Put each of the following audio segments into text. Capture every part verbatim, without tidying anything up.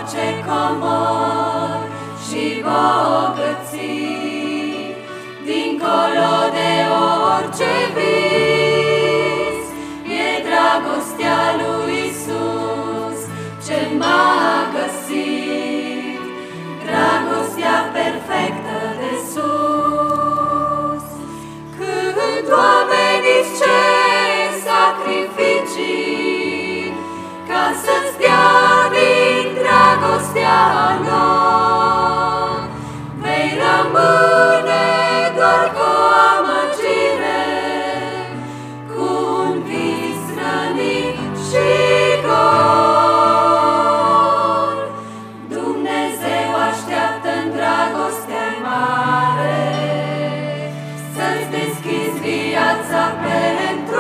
orice comor și bogății, dincolo de orice vis, e dragostea lui Iisus ce m-a găsit, dragostea perfectă de sus. Când oamenii cer sacrificii ca să-ți dea din dragostea lor, vei rămâne doar cu o amăgire, cu un vis rănit și gol. Dumnezeu așteaptă-n dragostea mare să-ți deschizi viața pentru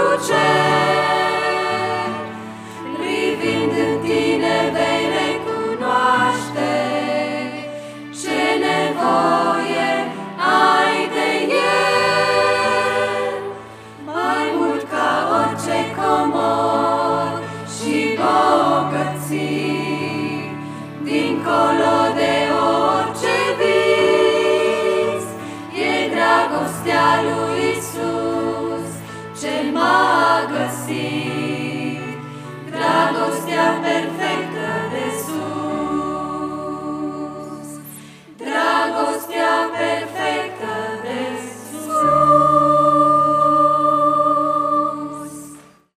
cer. Privind în tine vei recunoaște ce nevoie ai de El, mai mult ca orice comor și bogății, dincolo de orice vis, e dragostea lui Iisus ce m-a găsit, dragostea